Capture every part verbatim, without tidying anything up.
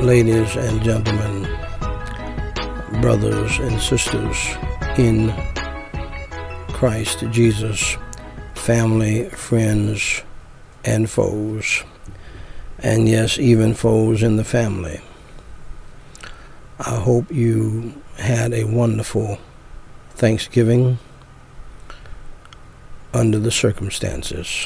ladies and gentlemen, brothers and sisters in Christ Jesus, family, friends, and foes, and yes, even foes in the family. I hope you had a wonderful Thanksgiving under the circumstances.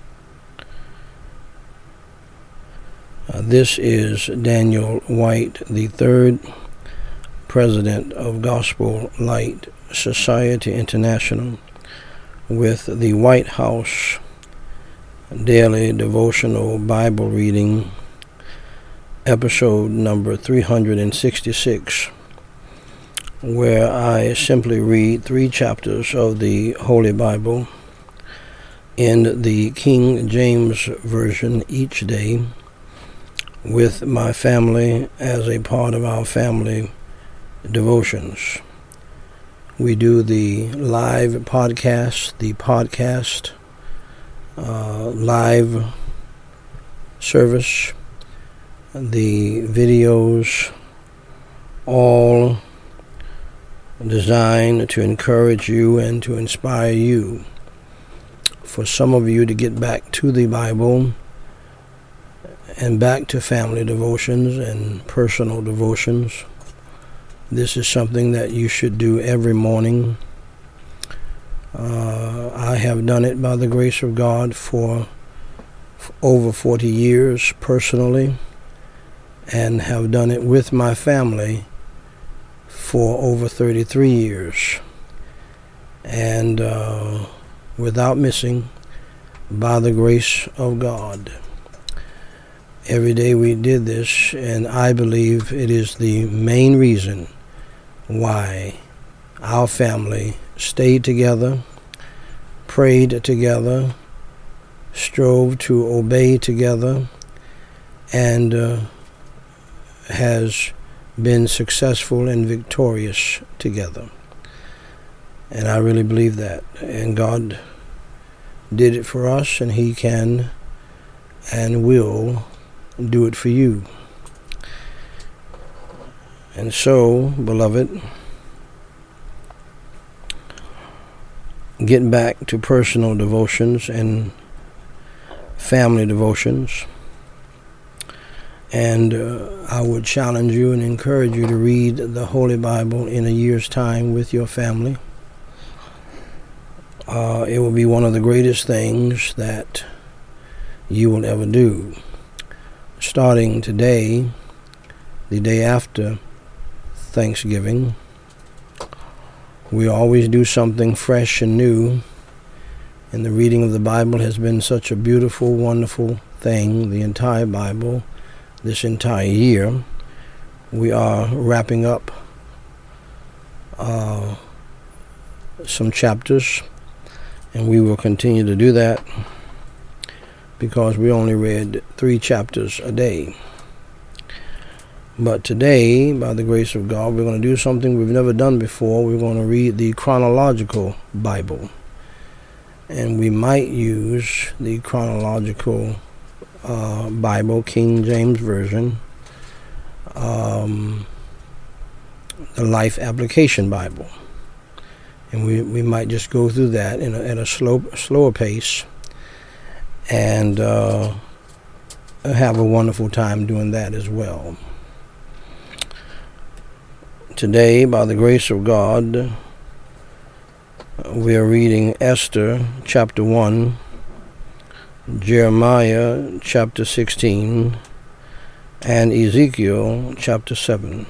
Uh, this is Daniel White the third, President of Gospel Light Society International, with the White House Daily Devotional Bible Reading, episode number three hundred sixty-six, where I simply read three chapters of the Holy Bible in the King James Version each day with my family as a part of our family devotions. We do the live podcast, the podcast uh, live service, the videos, all designed to encourage you and to inspire you. For some of you to get back to the Bible and back to family devotions and personal devotions. This is something that you should do every morning. Uh, I have done it by the grace of God for, for over forty years personally, and have done it with my family for over thirty-three years. And uh, without missing, by the grace of God. Every day we did this, and I believe it is the main reason why our family stayed together, prayed together, strove to obey together, and uh, has been successful and victorious together. And I really believe that. And God did it for us, and He can and will do it for you. And so, beloved, get back to personal devotions and family devotions. And uh, I would challenge you and encourage you to read the Holy Bible in a year's time with your family. Uh, it will be one of the greatest things that you will ever do. Starting today, the day after Thanksgiving, we always do something fresh and new, and the reading of the Bible has been such a beautiful, wonderful thing, the entire Bible, this entire year. We are wrapping up uh, some chapters, and we will continue to do that, because we only read three chapters a day. But today, by the grace of God, we're going to do something we've never done before. We're going to read the chronological Bible. And we might use the chronological uh, Bible, King James Version, um, the Life Application Bible. And we, we might just go through that in a, at a slow, slower pace, and uh, have a wonderful time doing that as well. Today, by the grace of God, we are reading Esther chapter one, Jeremiah chapter sixteen, and Ezekiel chapter seven.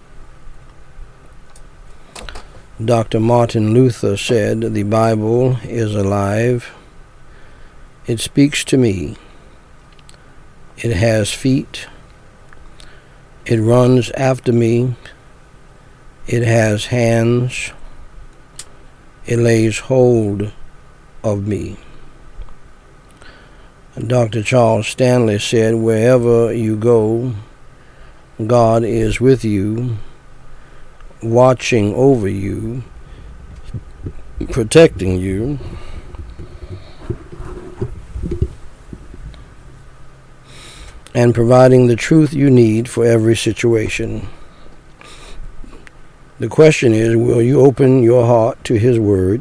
Doctor Martin Luther said, "The Bible is alive. It speaks to me. It has feet. It runs after me. It has hands. It lays hold of me." Doctor Charles Stanley said, "Wherever you go, God is with you, watching over you, protecting you, and providing the truth you need for every situation. The question is, will you open your heart to His Word,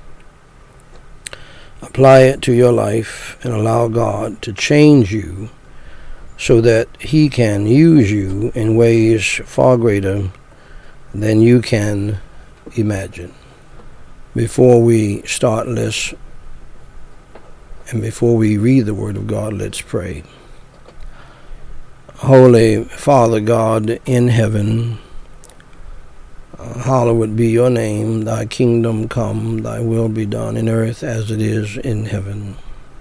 apply it to your life, and allow God to change you so that He can use you in ways far greater than you can imagine? Before we start, let's, and before we read the Word of God, let's pray. Holy Father God in heaven, uh, hallowed be your name. Thy kingdom come, thy will be done in earth as it is in heaven.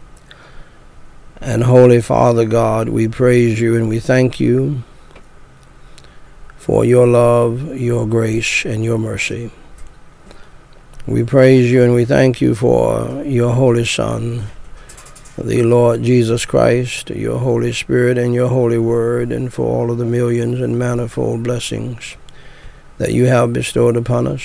And Holy Father God, we praise you and we thank you for your love, your grace, and your mercy. We praise you and we thank you for your Holy Son, the Lord Jesus Christ, your Holy Spirit, and your Holy Word, and for all of the millions and manifold blessings that you have bestowed upon us.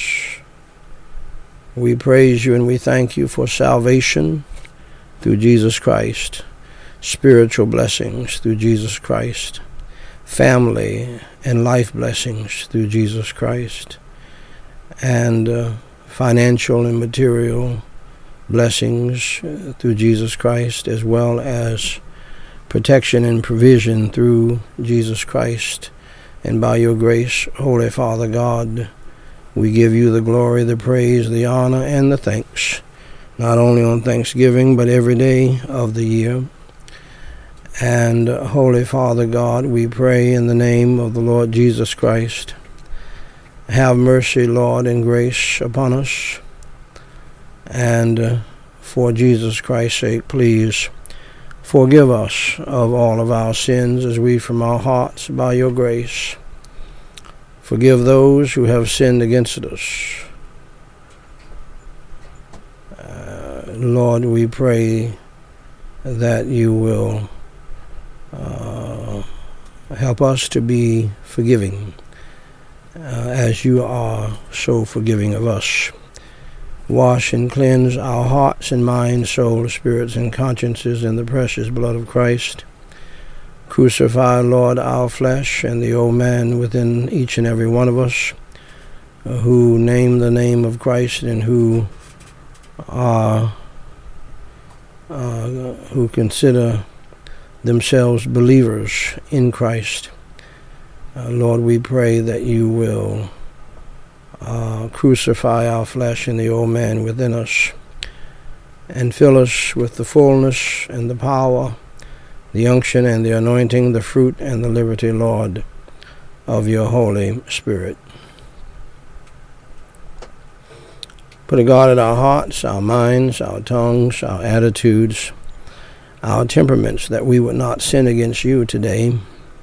We praise you and we thank you for salvation through Jesus Christ, spiritual blessings through Jesus Christ, family and life blessings through Jesus Christ, and uh, financial and material blessings through Jesus Christ, as well as protection and provision through Jesus Christ. And by your grace, Holy Father God, we give you the glory, the praise, the honor, and the thanks, not only on Thanksgiving, but every day of the year. And Holy Father God, we pray in the name of the Lord Jesus Christ, have mercy, Lord, and grace upon us. And uh, for Jesus Christ's sake, please forgive us of all of our sins as we from our hearts, by your grace, forgive those who have sinned against us. Uh, Lord, we pray that you will uh, help us to be forgiving, uh, as you are so forgiving of us. Wash and cleanse our hearts and minds, souls, spirits, and consciences in the precious blood of Christ. Crucify, Lord, our flesh and the old man within each and every one of us uh, who name the name of Christ and who are uh, who consider themselves believers in Christ. Uh, Lord, we pray that you will Uh, crucify our flesh and the old man within us, and fill us with the fullness and the power, the unction and the anointing, the fruit and the liberty, Lord, of your Holy Spirit. Put a guard at our hearts, our minds, our tongues, our attitudes, our temperaments, that we would not sin against you today.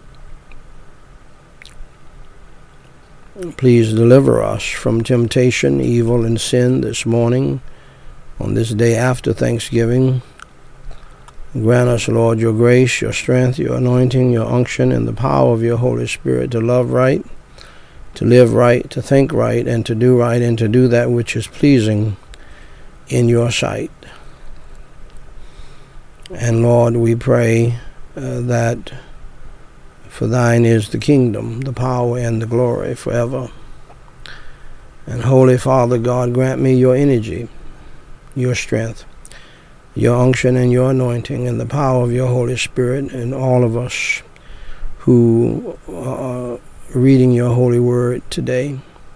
Please deliver us from temptation, evil, and sin this morning, on this day after Thanksgiving. Grant us, Lord, your grace, your strength, your anointing, your unction, and the power of your Holy Spirit to love right, to live right, to think right, and to do right, and to do that which is pleasing in your sight. And Lord, we pray uh, that for thine is the kingdom, the power, and the glory forever. And Holy Father God, grant me your energy, your strength, your unction, and your anointing, and the power of your Holy Spirit, and all of us who are reading your holy word today,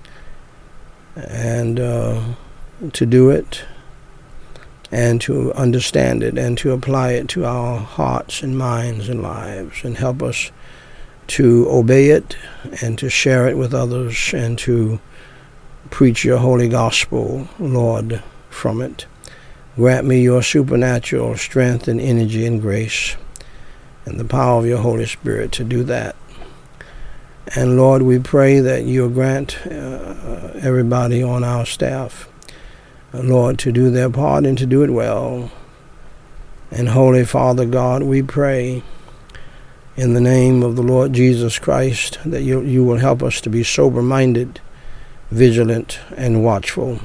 and uh, to do it, and to understand it, and to apply it to our hearts and minds and lives, and help us to obey it and to share it with others and to preach your holy gospel, Lord, from it. Grant me your supernatural strength and energy and grace and the power of your Holy Spirit to do that. And Lord, we pray that you'll grant uh, everybody on our staff, uh, Lord, to do their part and to do it well. And Holy Father God, we pray in the name of the Lord Jesus Christ, that you, you will help us to be sober-minded, vigilant, and watchful.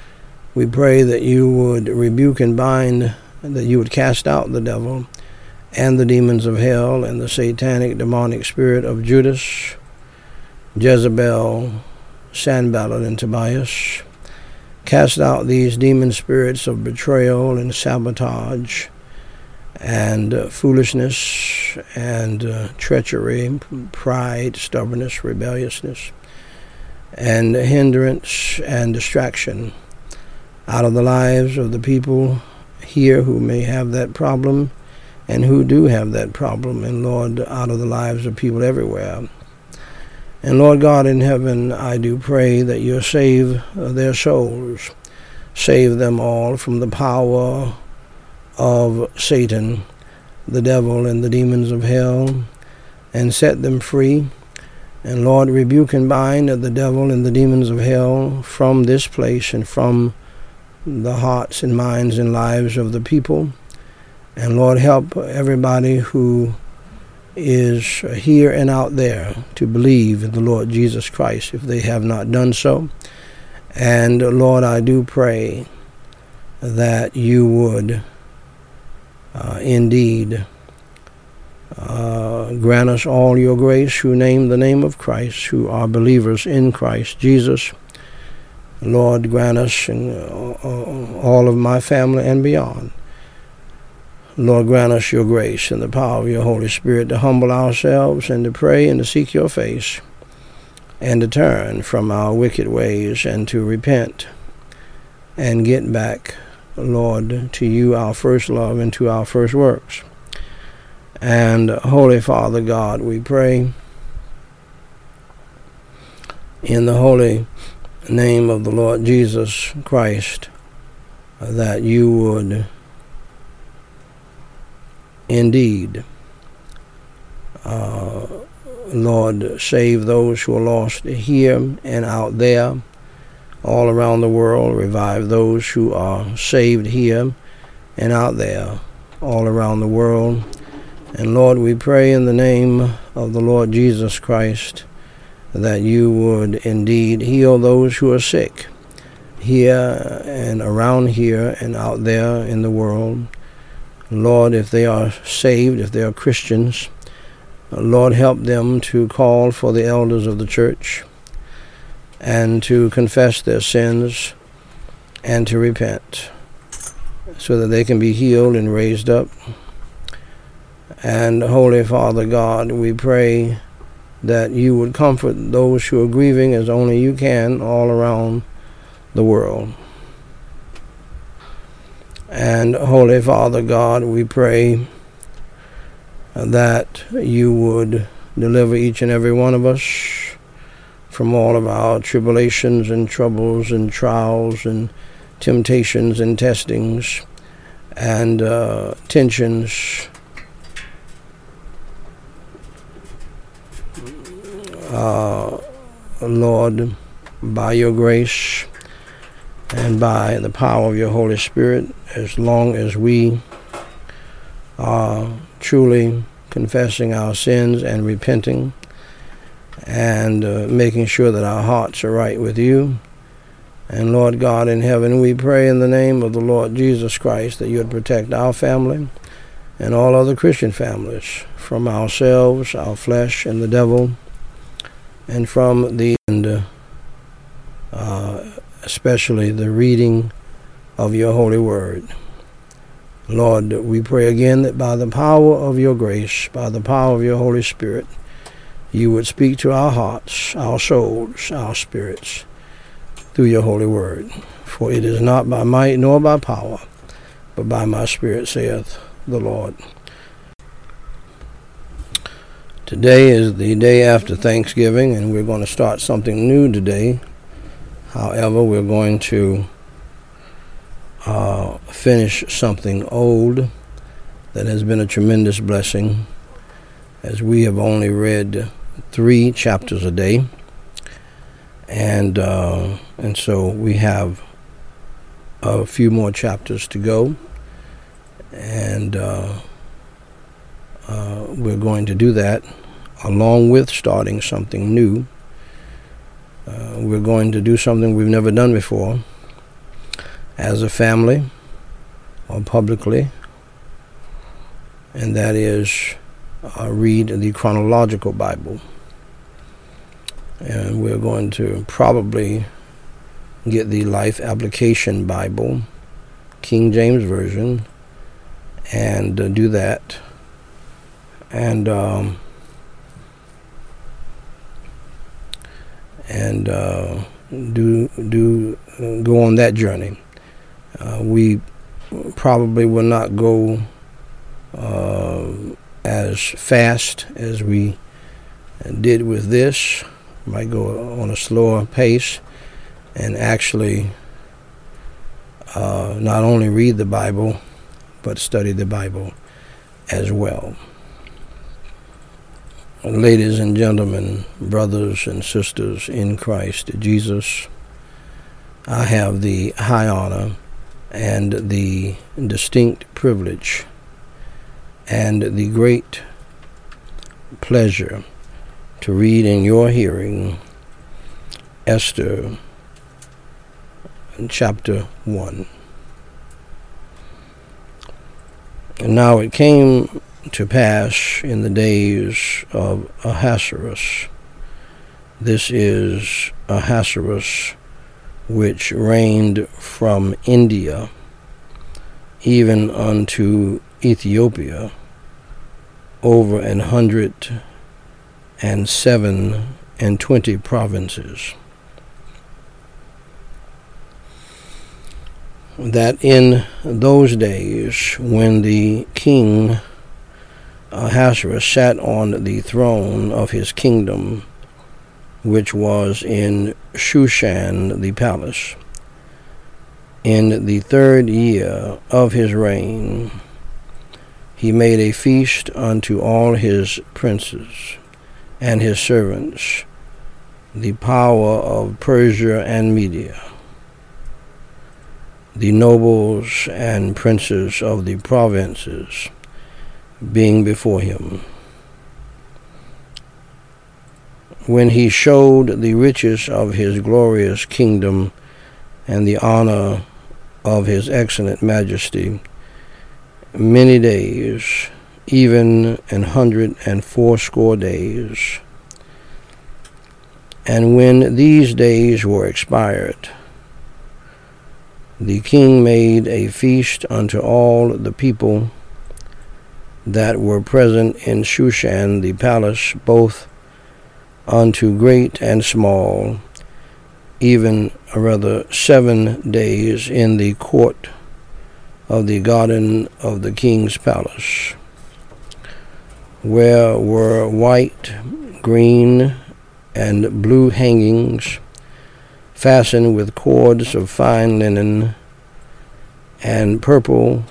We pray that you would rebuke and bind, that you would cast out the devil, and the demons of hell and the satanic demonic spirit of Judas, Jezebel, Sanballat, and Tobias. Cast out these demon spirits of betrayal and sabotage and uh, foolishness and uh, treachery, pride, stubbornness, rebelliousness, and hindrance and distraction out of the lives of the people here who may have that problem and who do have that problem, and Lord, out of the lives of people everywhere. And Lord God in heaven, I do pray that you'll save their souls, save them all from the power of Satan, the devil, and the demons of hell, and set them free. And Lord, rebuke and bind the devil and the demons of hell from this place and from the hearts and minds and lives of the people. And Lord, help everybody who is here and out there to believe in the Lord Jesus Christ if they have not done so. And Lord, I do pray that you would uh, indeed uh, grant us all your grace who name the name of Christ, who are believers in Christ Jesus. Lord, grant us and uh, all of my family and beyond. Lord, grant us your grace and the power of your Holy Spirit to humble ourselves and to pray and to seek your face and to turn from our wicked ways and to repent and get back, Lord, to you, our first love, and to our first works. And Holy Father God, we pray in the holy name of the Lord Jesus Christ that you would indeed, uh, Lord, save those who are lost here and out there, all around the world. Revive those who are saved here and out there, all around the world. And Lord, we pray in the name of the Lord Jesus Christ that you would indeed heal those who are sick here and around here and out there in the world. Lord, if they are saved, if they are Christians, Lord, help them to call for the elders of the church and to confess their sins and to repent so that they can be healed and raised up. And Holy Father God, we pray that you would comfort those who are grieving as only you can all around the world. And Holy Father God, we pray that you would deliver each and every one of us from all of our tribulations and troubles and trials and temptations and testings and uh, tensions. Uh, Lord, by your grace and by the power of your Holy Spirit, as long as we are truly confessing our sins and repenting and uh, making sure that our hearts are right with you. And Lord God in heaven, we pray in the name of the Lord Jesus Christ that you would protect our family and all other Christian families from ourselves, our flesh, and the devil, and from the end, uh, especially the reading of your holy word. Lord, we pray again that by the power of your grace, by the power of your Holy Spirit, you would speak to our hearts, our souls, our spirits, through your holy word. For it is not by might nor by power, but by my Spirit, saith the Lord. Today is the day after Thanksgiving, and we're going to start something new today. However, we're going to uh, finish something old that has been a tremendous blessing, as we have only read three chapters a day. And uh, and so we have a few more chapters to go, and uh, uh, we're going to do that along with starting something new. Uh, we're going to do something we've never done before as a family or publicly. and that is uh, read the chronological Bible. And we're going to probably get the Life Application Bible, King James Version, and uh, do that. And um, and uh, do do uh, go on that journey. Uh, we probably will not go uh, as fast as we did with this. Might go on a slower pace and actually uh, not only read the Bible, but study the Bible as well. Ladies and gentlemen, brothers and sisters in Christ Jesus, I have the high honor and the distinct privilege and the great pleasure to read in your hearing Esther chapter one. And now it came to pass in the days of Ahasuerus. This is Ahasuerus, which reigned from India even unto Ethiopia, over an hundred and seven and twenty provinces. That in those days, when the king Ahasuerus sat on the throne of his kingdom, which was in Shushan the palace, in the third year of his reign, he made a feast unto all his princes and his servants, the power of Persia and Media, the nobles and princes of the provinces, being before him. When he showed the riches of his glorious kingdom and the honor of his excellent majesty, many days, even an hundred and fourscore days. And when these days were expired, the king made a feast unto all the people that were present in Shushan the palace, both unto great and small, even rather seven days in the court of the garden of the king's palace, where were white, green, and blue hangings, fastened with cords of fine linen, and purple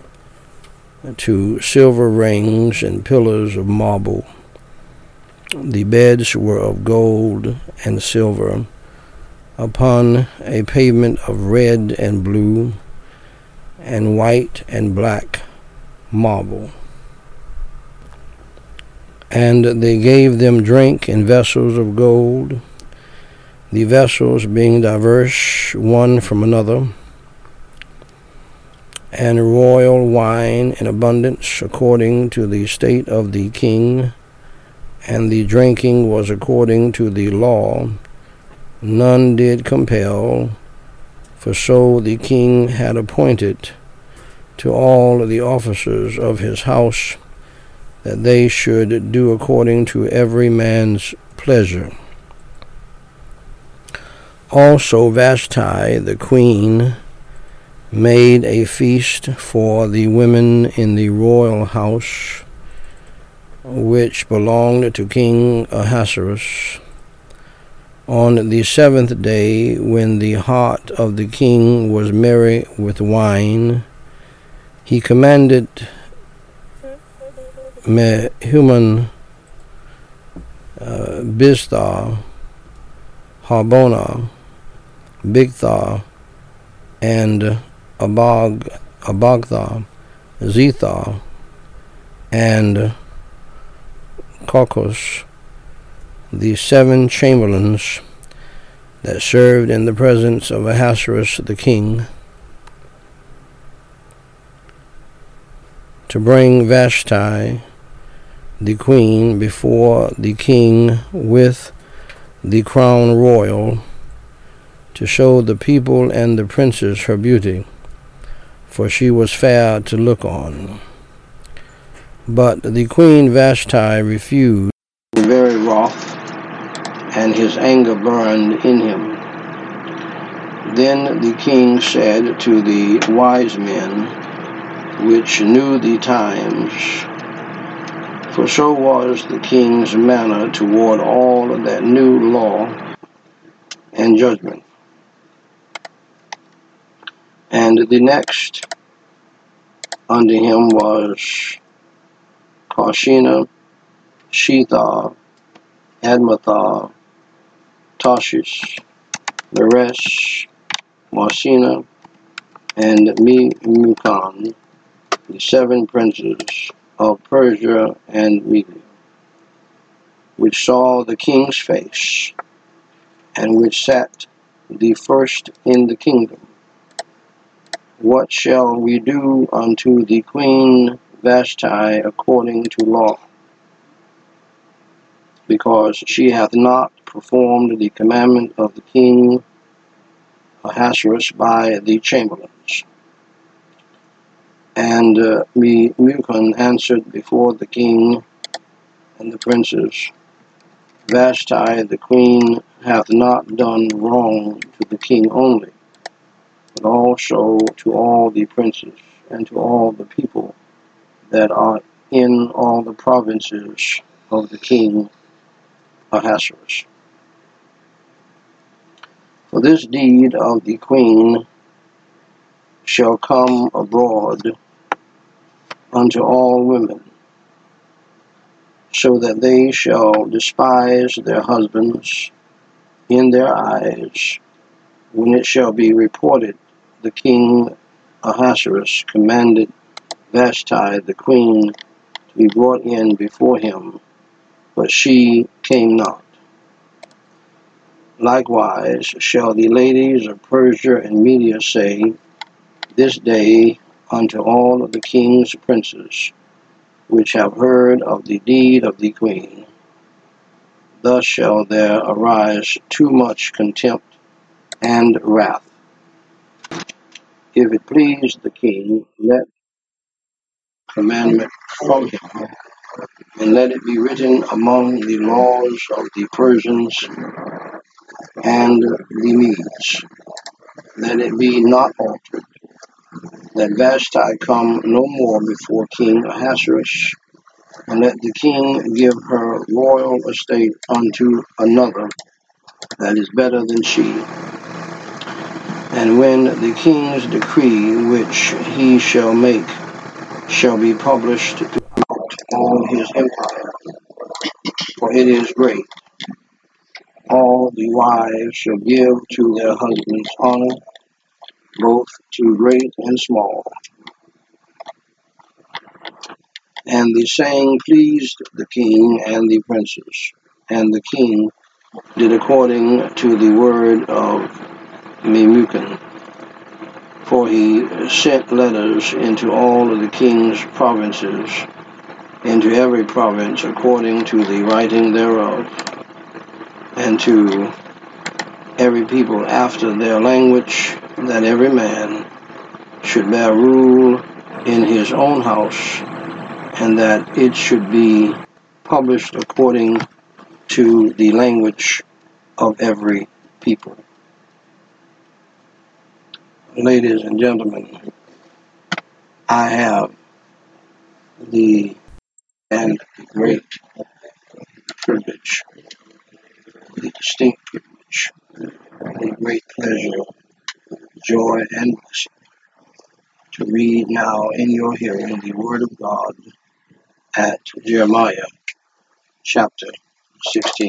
to silver rings and pillars of marble. The beds were of gold and silver, upon a pavement of red and blue, and white and black marble. And they gave them drink in vessels of gold, the vessels being diverse one from another, and royal wine in abundance according to the state of the king, and the drinking was according to the law. None did compel, for so the king had appointed to all the officers of his house, that they should do according to every man's pleasure. Also Vashti the queen made a feast for the women in the royal house, which belonged to King Ahasuerus. On the seventh day, when the heart of the king was merry with wine, he commanded Mehuman, uh, Biztha, Harbona, Bigtha, and Abag, Abagtha, Zetha, and Kokos, the seven chamberlains that served in the presence of Ahasuerus the king, to bring Vashti, the queen, before the king with the crown royal, to show the people and the princes her beauty, for she was fair to look on. But the queen Vashti refused, very wroth, and his anger burned in him. Then the king said to the wise men, which knew the times, for so was the king's manner toward all that knew law and judgment. And the next unto him was Karshena, Shethar, Admatha, Tarshish, Meresh, Marsena, and Memucan, the seven princes of Persia and Media, which saw the king's face, and which sat the first in the kingdom. What shall we do unto the queen Vashti according to law? Because she hath not performed the commandment of the king Ahasuerus by the chamberlains. And uh, Memucan answered before the king and the princes, Vashti the queen hath not done wrong to the king only, but also to all the princes and to all the people that are in all the provinces of the king Ahasuerus. For this deed of the queen shall come abroad unto all women, so that they shall despise their husbands in their eyes, when it shall be reported the king Ahasuerus commanded Vashti the queen to be brought in before him, but she came not. Likewise shall the ladies of Persia and Media say this day unto all of the king's princes, which have heard of the deed of the queen, thus shall there arise too much contempt and wrath. If it please the king, let commandment from him, and let it be written among the laws of the Persians and the Medes. Let it be not altered, that Vashti come no more before King Ahasuerus, and let the king give her royal estate unto another that is better than she. And when the king's decree which he shall make shall be published throughout all his empire, for it is great, all the wives shall give to their husbands honor, both to great and small. And the saying pleased the king and the princes, and the king did according to the word of Memucan, for he sent letters into all of the king's provinces, into every province according to the writing thereof, and to every people after their language, that every man should bear rule in his own house, and that it should be published according to the language of every people. Ladies and gentlemen, I have the and great privilege, the distinct privilege, the great pleasure, joy, and blessing to read now in your hearing the Word of God at Jeremiah chapter sixteen.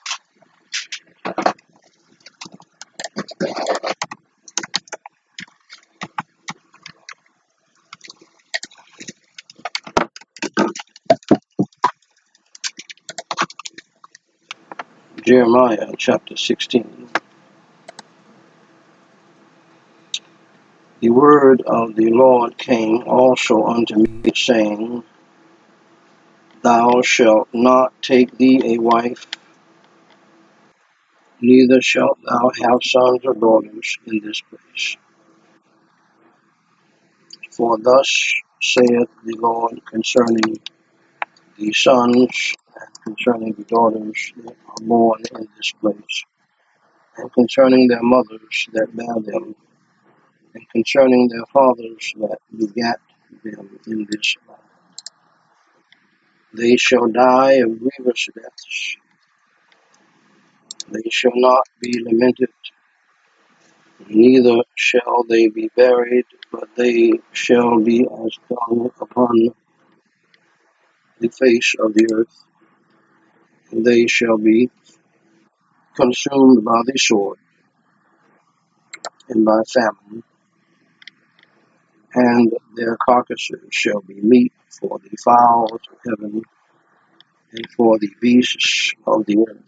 Jeremiah chapter sixteen. The word of the Lord came also unto me, saying, Thou shalt not take thee a wife, neither shalt thou have sons or daughters in this place. For thus saith the Lord concerning the sons and concerning the daughters that are born in this place, and concerning their mothers that bear them, and concerning their fathers that begat them in this land. They shall die of grievous deaths. They shall not be lamented, neither shall they be buried, but they shall be as dung upon the face of the earth, and they shall be consumed by the sword and by famine, and their carcasses shall be meat for the fowls of heaven and for the beasts of the earth.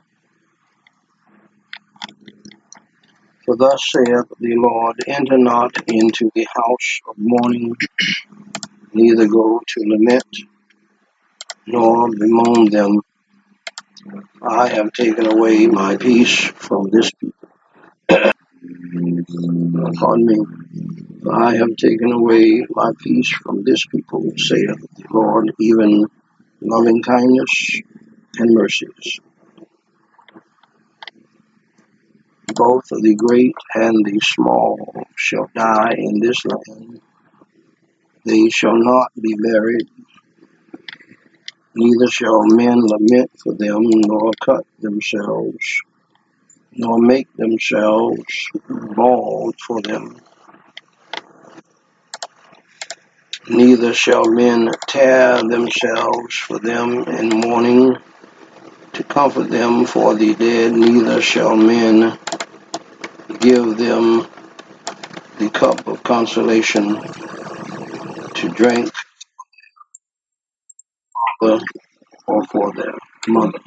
For thus saith the Lord, enter not into the house of mourning, neither go to lament, nor bemoan them. I have taken away my peace from this people. Pardon me. I have taken away my peace from this people, saith the Lord, even loving kindness and mercies. Both the great and the small shall die in this land. They shall not be buried, neither shall men lament for them, nor cut themselves, nor make themselves bald for them. Neither shall men tear themselves for them in mourning, to comfort them for the dead, neither shall men give them the cup of consolation to drink or for their mother.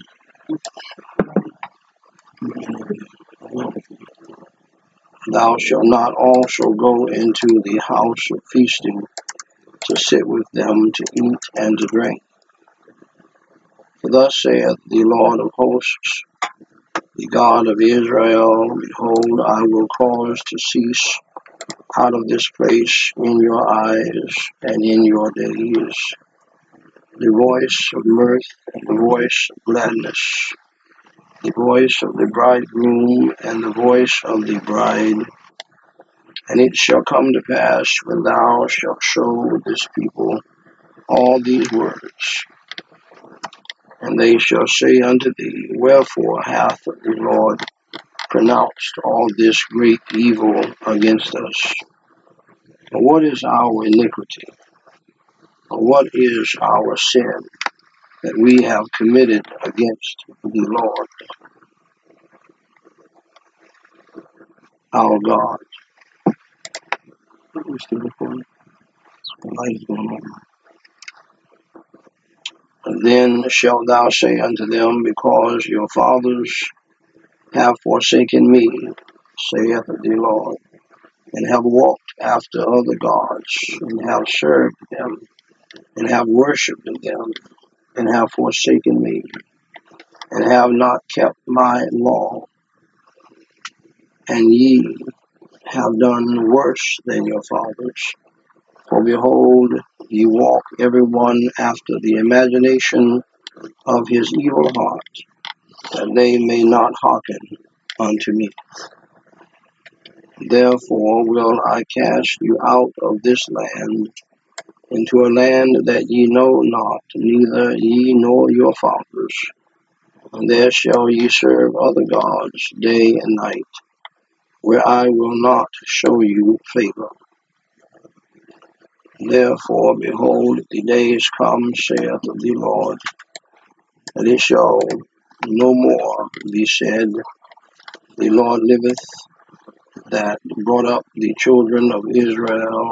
Thou shalt not also go into the house of feasting to sit with them to eat and to drink. For thus saith the Lord of hosts, the God of Israel, behold, I will cause to cease out of this place in your eyes and in your days the voice of mirth and the voice of gladness, the voice of the bridegroom and the voice of the bride. And it shall come to pass, when thou shalt show this people all these words, and they shall say unto thee, wherefore hath the Lord pronounced all this great evil against us? Or what is our iniquity? Or what is our sin that we have committed against the Lord our God? And then shalt thou say unto them, because your fathers have forsaken me, saith the Lord, and have walked after other gods, and have served them, and have worshipped them, and have forsaken me, and have not kept my law, and ye have done worse than your fathers. For behold, ye walk every one after the imagination of his evil heart, that they may not hearken unto me. Therefore will I cast you out of this land, into a land that ye know not, neither ye nor your fathers. And there shall ye serve other gods day and night, where I will not show you favor. Therefore, behold, the days come, saith the Lord, that it shall no more be said, the Lord liveth, that brought up the children of Israel,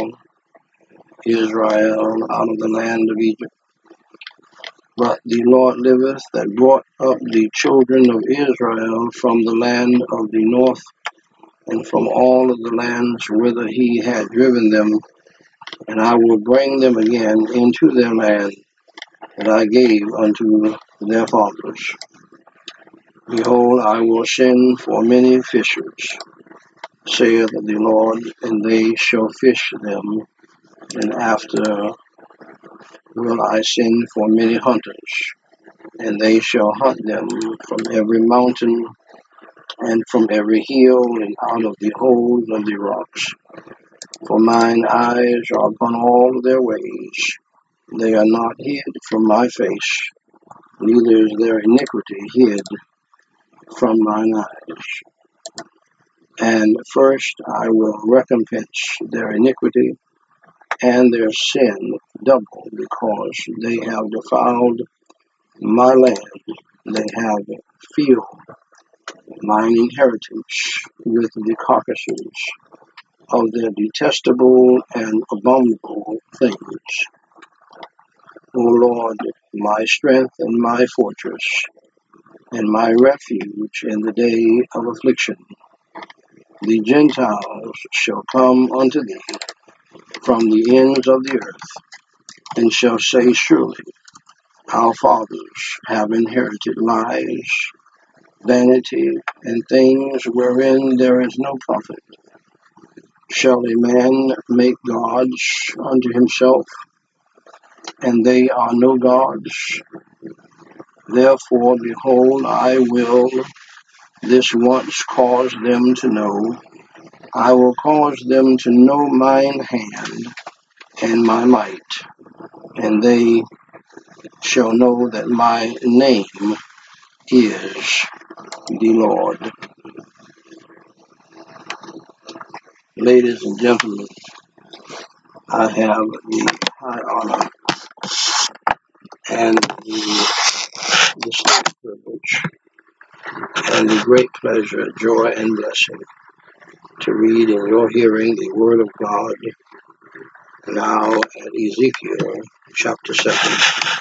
Israel out of the land of Egypt. But the Lord liveth, that brought up the children of Israel from the land of the north, and from all of the lands whither he had driven them, and I will bring them again into their land that I gave unto their fathers. Behold, I will send for many fishers, saith the Lord, and they shall fish them, and after will I send for many hunters, and they shall hunt them from every mountain, and from every hill, and out of the holes of the rocks. For mine eyes are upon all their ways, they are not hid from my face, neither is their iniquity hid from mine eyes. And first I will recompense their iniquity and their sin double, because they have defiled my land, they have filled mine inheritance with the carcasses of their detestable and abominable things. O Lord, my strength and my fortress, and my refuge in the day of affliction, the Gentiles shall come unto thee from the ends of the earth, and shall say, surely our fathers have inherited lies, vanity, and things wherein there is no profit. Shall a man make gods unto himself, and they are no gods? Therefore, behold, I will this once cause them to know. I will cause them to know mine hand and my might, and they shall know that my name is the Lord. Ladies and gentlemen, I have the high honor and the distinct privilege and the great pleasure, joy, and blessing to read in your hearing the Word of God now at Ezekiel chapter seven.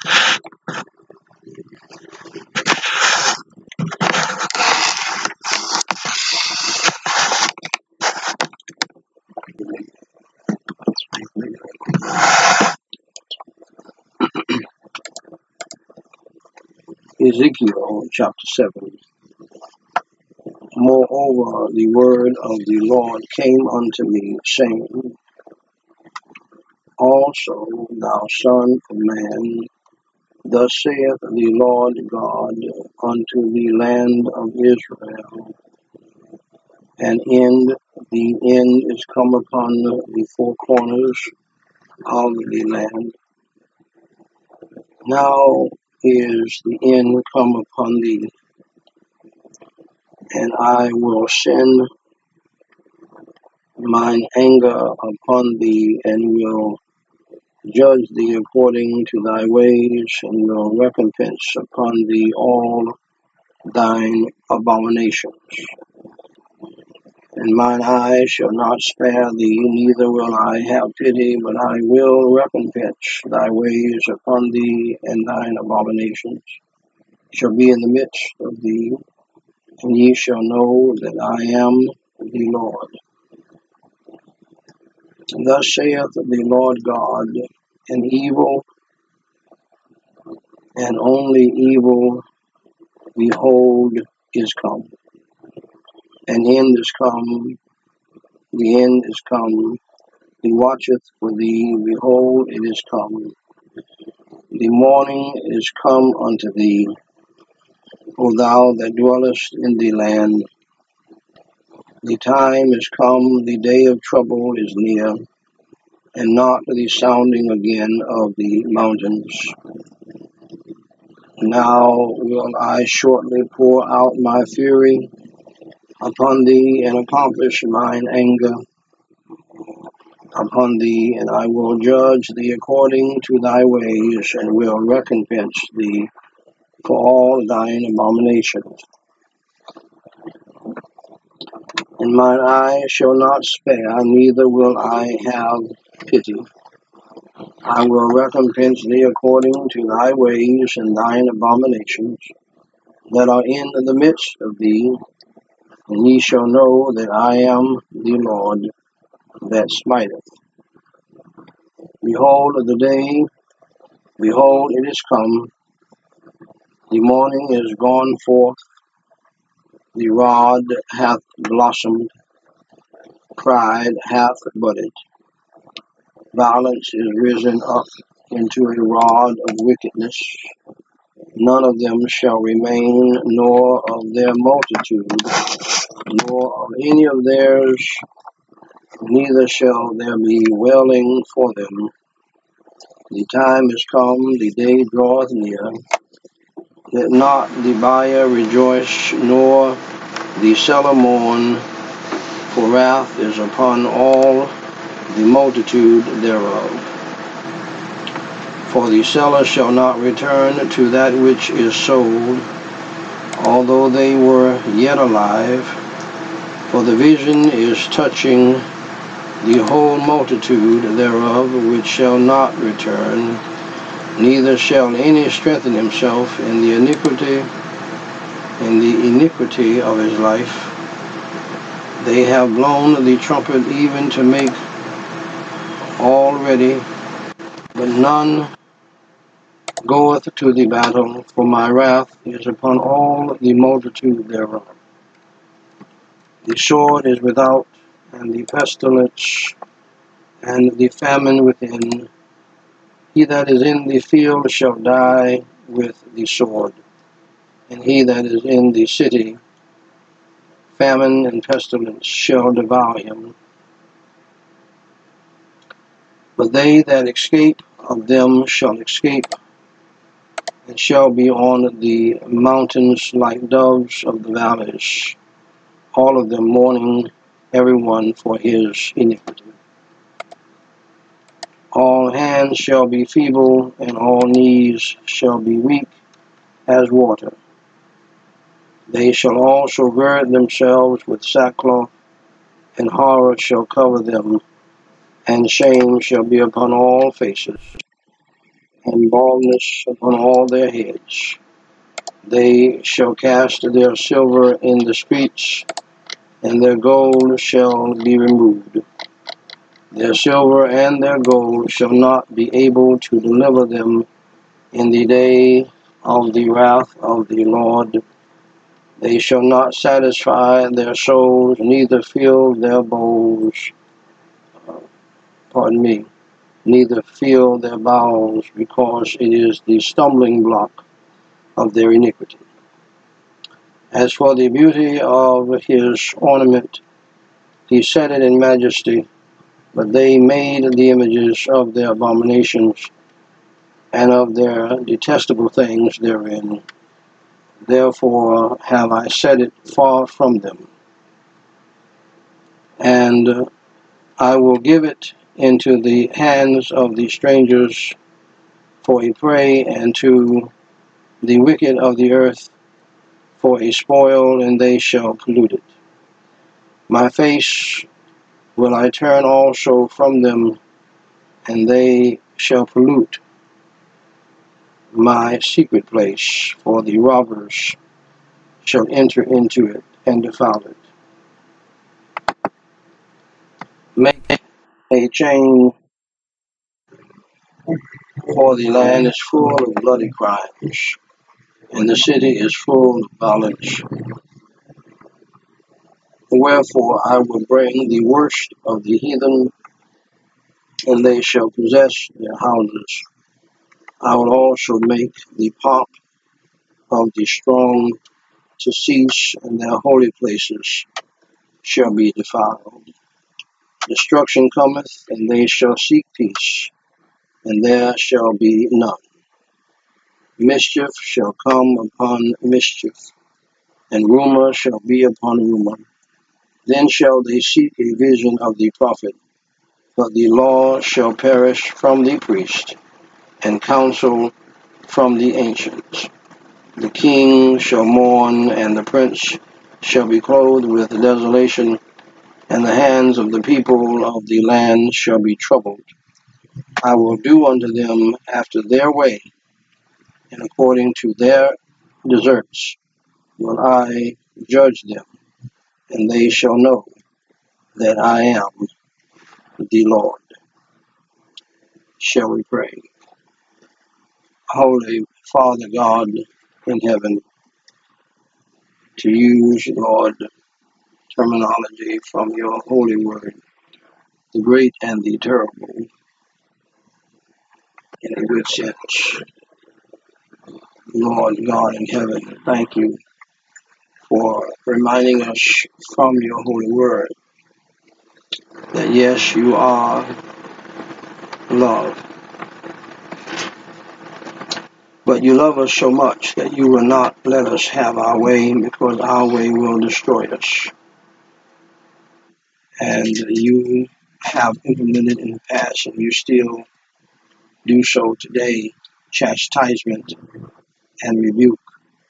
Ezekiel chapter seven. Moreover, the word of the Lord came unto me, saying, Also, thou son of man, thus saith the Lord God unto the land of Israel, an end, the end is come upon the four corners of the land. Now is the end come upon thee, and I will send mine anger upon thee, and will judge thee according to thy ways, and will recompense upon thee all thine abominations. And mine eye shall not spare thee, neither will I have pity, but I will recompense thy ways upon thee, and thine abominations shall be in the midst of thee, and ye shall know that I am the Lord. Thus saith the Lord God, an evil and only evil, behold, is come. An end is come, the end is come, he watcheth for thee, behold, it is come. The morning is come unto thee, O thou that dwellest in the land. The time is come, the day of trouble is near, and not the sounding again of the mountains. Now will I shortly pour out my fury upon thee, and accomplish mine anger upon thee, and I will judge thee according to thy ways, and will recompense thee for all thine abominations. And mine eye shall not spare, neither will I have pity. I will recompense thee according to thy ways and thine abominations that are in the midst of thee, And ye shall know that I am the Lord that smiteth. Behold the day, behold it is come, the morning is gone forth, the rod hath blossomed, pride hath budded, violence is risen up into a rod of wickedness. None of them shall remain, nor of their multitude, nor of any of theirs, neither shall there be wailing for them. The time is come, the day draweth near, that not the buyer rejoice, nor the seller mourn, for wrath is upon all the multitude thereof. For the seller shall not return to that which is sold, although they were yet alive, for the vision is touching the whole multitude thereof, which shall not return, neither shall any strengthen himself in the iniquity, in the iniquity of his life. They have blown the trumpet even to make all ready, but none goeth to the battle, for my wrath is upon all the multitude thereof. The sword is without, and the pestilence, and the famine within. He that is in the field shall die with the sword, and he that is in the city, famine and pestilence shall devour him. But they that escape of them shall escape, and shall be on the mountains like doves of the valleys, all of them mourning, every one for his iniquity. All hands shall be feeble, and all knees shall be weak as water. They shall also gird themselves with sackcloth, and horror shall cover them, and shame shall be upon all faces, and baldness upon all their heads. They shall cast their silver in the streets, and their gold shall be removed. Their silver and their gold shall not be able to deliver them in the day of the wrath of the Lord. They shall not satisfy their souls, neither fill their bowls, uh, pardon me, neither fill their bowels, because it is the stumbling block of their iniquity. As for the beauty of his ornament, he set it in majesty, but they made the images of their abominations and of their detestable things therein. Therefore have I set it far from them, and uh, I will give it into the hands of the strangers for a prey, and to the wicked of the earth for a spoil, and they shall pollute it. My face will I turn also from them, and they shall pollute my secret place, for the robbers shall enter into it and defile it. Make a chain, for the land is full of bloody crimes, and the city is full of violence. Wherefore I will bring the worst of the heathen, and they shall possess their houses. I will also make the pomp of the strong to cease, and their holy places shall be defiled. Destruction cometh, and they shall seek peace, and there shall be none. Mischief shall come upon mischief, and rumor shall be upon rumor. Then shall they seek a vision of the prophet, but the law shall perish from the priest, and counsel from the ancients. The king shall mourn, and the prince shall be clothed with desolation, and the hands of the people of the land shall be troubled. I will do unto them after their way, and according to their deserts will I judge them. and they shall know that I am the Lord. Shall we pray? Holy Father God in heaven, to use, Lord, terminology from your holy word, the great and the terrible, in a good sense. Lord God in heaven, thank you for reminding us from your holy word that yes, you are love. But you love us so much that you will not let us have our way, because our way will destroy us. And you have implemented in the past, and you still do so today, chastisement and rebuke,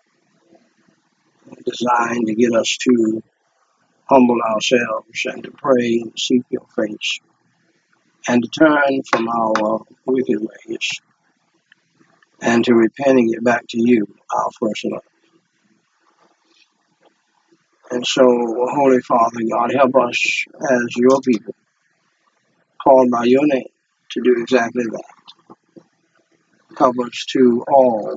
designed to get us to humble ourselves and to pray and seek your face and to turn from our wicked ways and to repent and get back to you, our first love. And so, Holy Father, God, help us as your people, called by your name, to do exactly that. Help us to all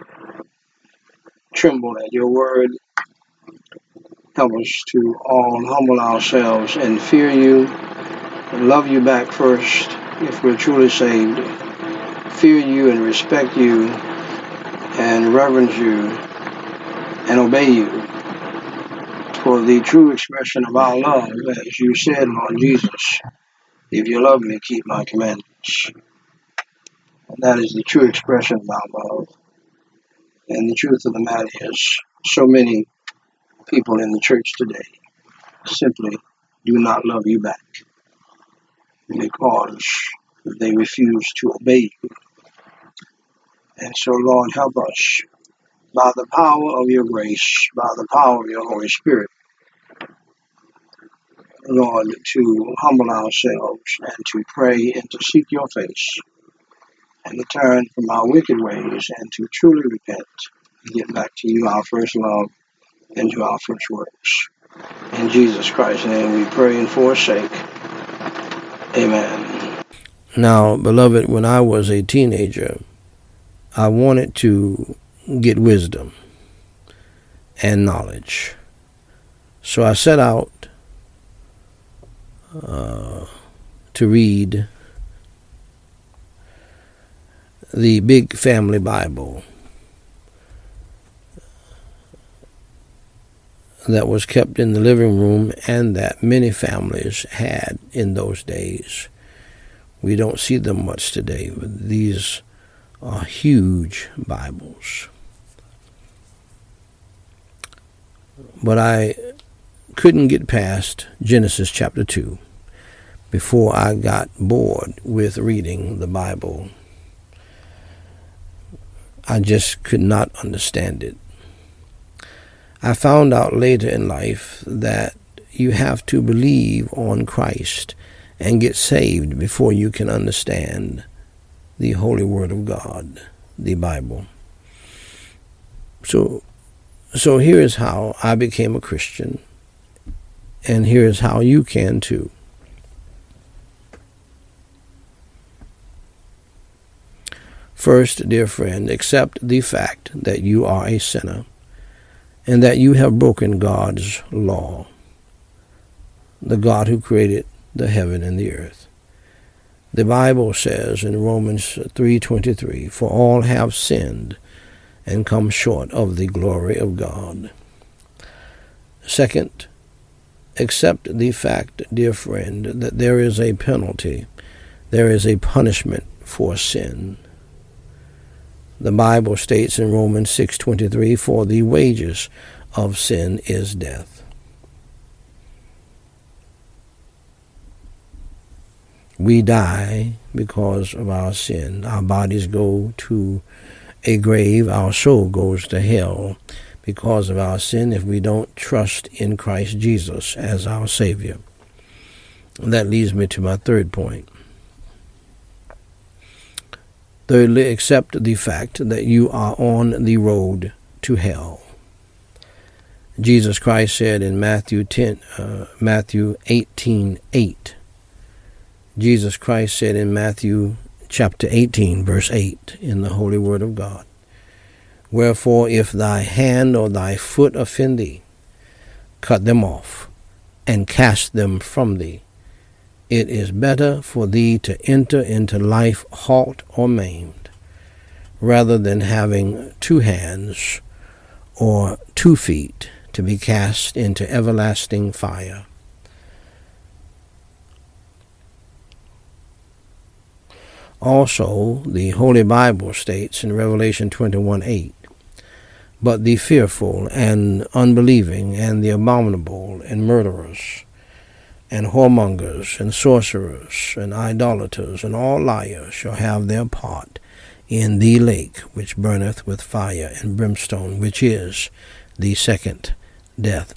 tremble at your word. Help us to all humble ourselves and fear you, and love you back first if we're truly saved. Fear you and respect you and reverence you and obey you for the true expression of our love, as you said, Lord Jesus, if you love me, keep my commandments. And that is the true expression of our love. And the truth of the matter is, so many people in the church today simply do not love you back because they refuse to obey you. And so, Lord, help us by the power of your grace, by the power of your Holy Spirit, Lord, to humble ourselves and to pray and to seek your face and to turn from our wicked ways and to truly repent and get back to you, our first love, and to our first works. In Jesus Christ's name we pray and forsake. Amen. Now, beloved, when I was a teenager, I wanted to get wisdom and knowledge. So I set out uh, to read the Big Family Bible that was kept in the living room and that many families had in those days. We don't see them much today, but these are huge Bibles. But I couldn't get past Genesis chapter two before I got bored with reading the Bible. I just could not understand it. I found out later in life that you have to believe on Christ and get saved before you can understand the Holy Word of God, the Bible. So, so here is how I became a Christian, and here is how you can too. First, dear friend, accept the fact that you are a sinner and that you have broken God's law, the God who created the heaven and the earth. The Bible says in Romans three twenty-three, "For all have sinned and come short of the glory of God." Second, accept the fact, dear friend, that there is a penalty, there is a punishment for sin. The Bible states in Romans six twenty-three, "For the wages of sin is death." We die because of our sin. Our bodies go to a grave. Our soul goes to hell because of our sin if we don't trust in Christ Jesus as our Savior. And that leads me to my third point. Thirdly, accept the fact that you are on the road to hell. Jesus Christ said in Matthew ten, uh, Matthew eighteen eight. Jesus Christ said in Matthew chapter eighteen, verse eight, in the Holy Word of God, "Wherefore, if thy hand or thy foot offend thee, cut them off, and cast them from thee. It is better for thee to enter into life halt or maimed, rather than having two hands or two feet to be cast into everlasting fire." Also, the Holy Bible states in Revelation twenty-one eight, "But the fearful and unbelieving and the abominable and murderers and whoremongers and sorcerers and idolaters and all liars shall have their part in the lake which burneth with fire and brimstone, which is the second death."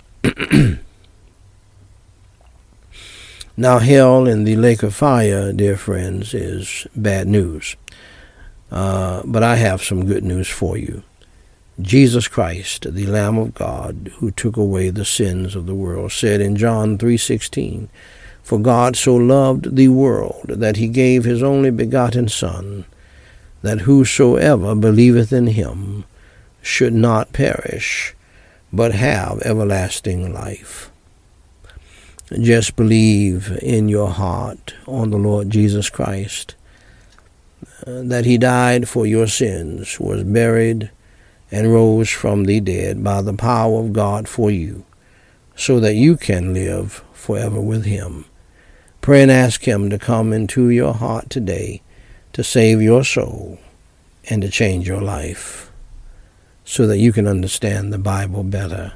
Now, hell and the lake of fire, dear friends, is bad news. Uh, but I have some good news for you. Jesus Christ, the Lamb of God, who took away the sins of the world, said in John three sixteen, "For God so loved the world that he gave his only begotten Son, that whosoever believeth in him should not perish, but have everlasting life." Just believe in your heart on the Lord Jesus Christ, uh, that he died for your sins, was buried, and rose from the dead by the power of God for you, so that you can live forever with him. Pray and ask him to come into your heart today to save your soul and to change your life, so that you can understand the Bible better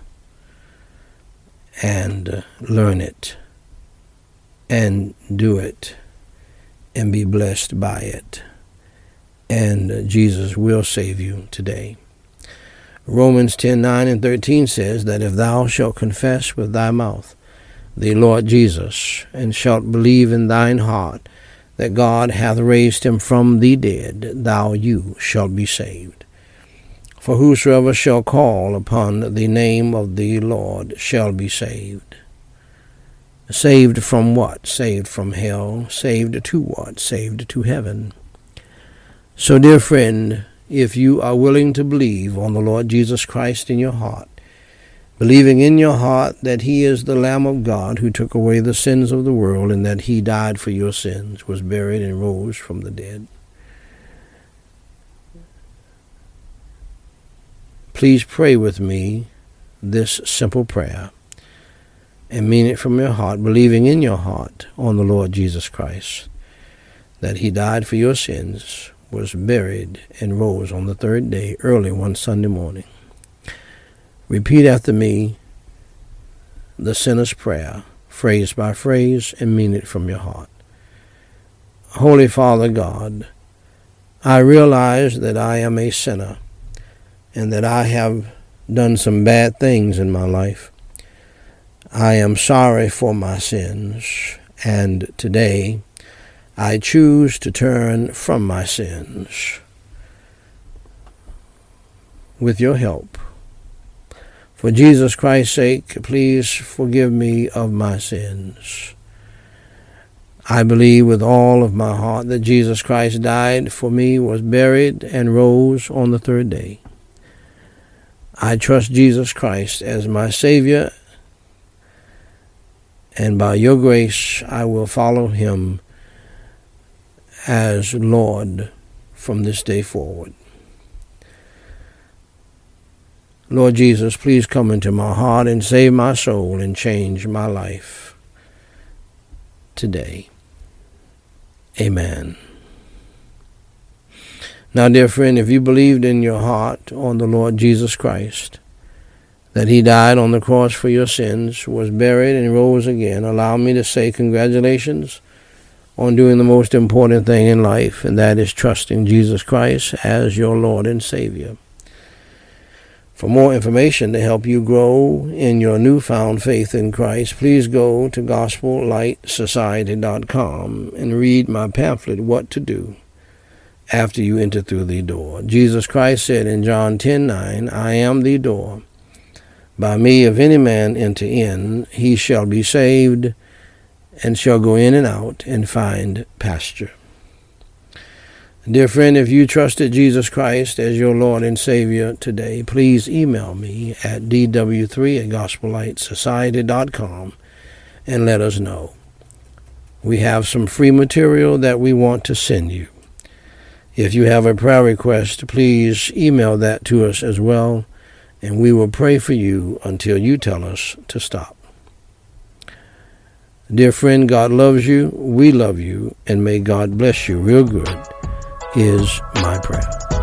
and uh, learn it and do it and be blessed by it. And uh, Jesus will save you today. Romans ten nine and thirteen says that if thou shalt confess with thy mouth the Lord Jesus, and shalt believe in thine heart that God hath raised him from the dead, thou you shalt be saved. For whosoever shall call upon the name of the Lord shall be saved. Saved from what? Saved from hell. Saved to what? Saved to heaven. So, dear friend, if you are willing to believe on the Lord Jesus Christ in your heart, believing in your heart that he is the Lamb of God who took away the sins of the world, and that he died for your sins, was buried, and rose from the dead, please pray with me this simple prayer and mean it from your heart, believing in your heart on the Lord Jesus Christ, that he died for your sins, was buried, and rose on the third day early one Sunday morning. Repeat after me the sinner's prayer, phrase by phrase, and mean it from your heart. Holy Father God, I realize that I am a sinner, and that I have done some bad things in my life. I am sorry for my sins, and today I choose to turn from my sins with your help. For Jesus Christ's sake, please forgive me of my sins. I believe with all of my heart that Jesus Christ died for me, was buried, and rose on the third day. I trust Jesus Christ as my Savior, and by your grace I will follow him as Lord from this day forward. Lord Jesus, please come into my heart and save my soul and change my life today. Amen. Now, dear friend, if you believed in your heart on the Lord Jesus Christ, that he died on the cross for your sins, was buried, and rose again, allow me to say congratulations on doing the most important thing in life, and that is trusting Jesus Christ as your Lord and Savior. For more information to help you grow in your newfound faith in Christ, please go to gospel light society dot com and read my pamphlet, What to Do After You Enter Through the Door. Jesus Christ said in John ten nine, I am the door. By me, if any man enter in, he shall be saved, and shall go in and out and find pasture. Dear friend, if you trusted Jesus Christ as your Lord and Savior today, please email me at d w three at gospel light society dot com and let us know. We have some free material that we want to send you. If you have a prayer request, please email that to us as well, and we will pray for you until you tell us to stop. Dear friend, God loves you, we love you, and may God bless you real good is my prayer.